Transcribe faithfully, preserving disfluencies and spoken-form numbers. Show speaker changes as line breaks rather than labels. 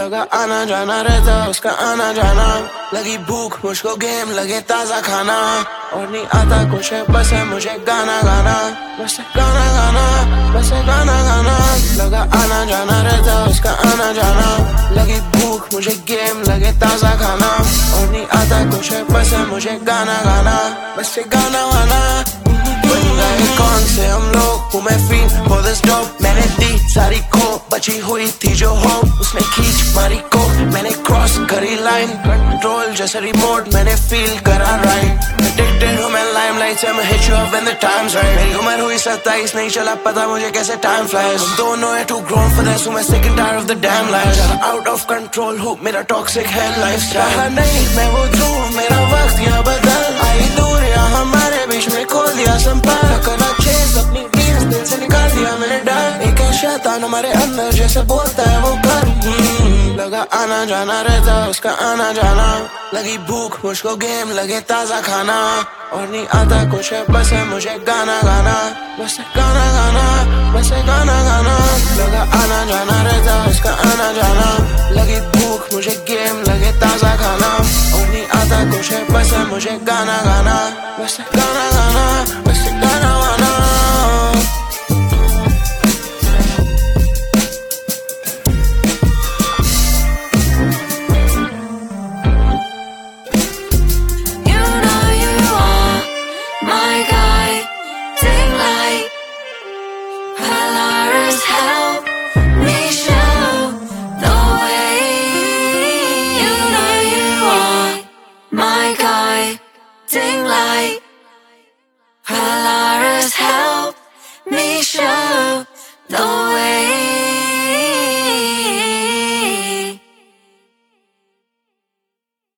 लगा आना जाना रहता उसका आना जाना, लगी भूख मुझको गेम लगे ताजा खाना, और नहीं आता कुछ है बस है मुझे गाना गाना, बस है गाना गाना, बस है गाना गाना। लगा आना जाना रहता उसका आना जाना, लगी भूख मुझे गेम लगे ताजा खाना, और नहीं आता कुछ है बस है मुझे गाना गाना, बस है गाना गाना। कौन से हम लोग हूँ मैं फील फॉर दिस जॉब, मैंने दी सारी खो बची हुई थी जो हो उसने खींच मारी को, मैंने क्रॉस करी लाइन कंट्रोल जैसा रिमोट मैंने फील करा राइट, एडिक्टेड हूँ मैं लाइमलाइट से, मैं hit you up when the time's right. मेरी उम्र हुई सत्ताईस नहीं चला पता मुझे कैसे टाइम फ्लाइज, हम दोनों है टू ग्रोन फॉर दिस, हूँ मैं sick and tired of the damn life, out of control हूँ मेरा टॉक्सिक है लाइफस्टाइल, रहा नहीं मैं वो ध्रुव मेरा वक्त या बदल, आई दूर या हमारे बीच में खोल दिया संपर्क, करना चेस अपनी डील्स दिल से निकाल दिया मैंने डर, एक है शैतान हमारे अंदर जैसे बोलता है वो कर। लगा आना जाना रहता उसका आना जाना, लगी भूख मुझको गेम लगे ताजा खाना, और नहीं आता कुछ है बस है मुझे गाना गाना, बस है गाना गाना, बस है गाना गाना। लगा आना जाना रहता उसका आना जाना, लगी भूख मुझे गेम लगे ताजा खाना, और नहीं आता कुछ है बस है मुझे गाना गाना।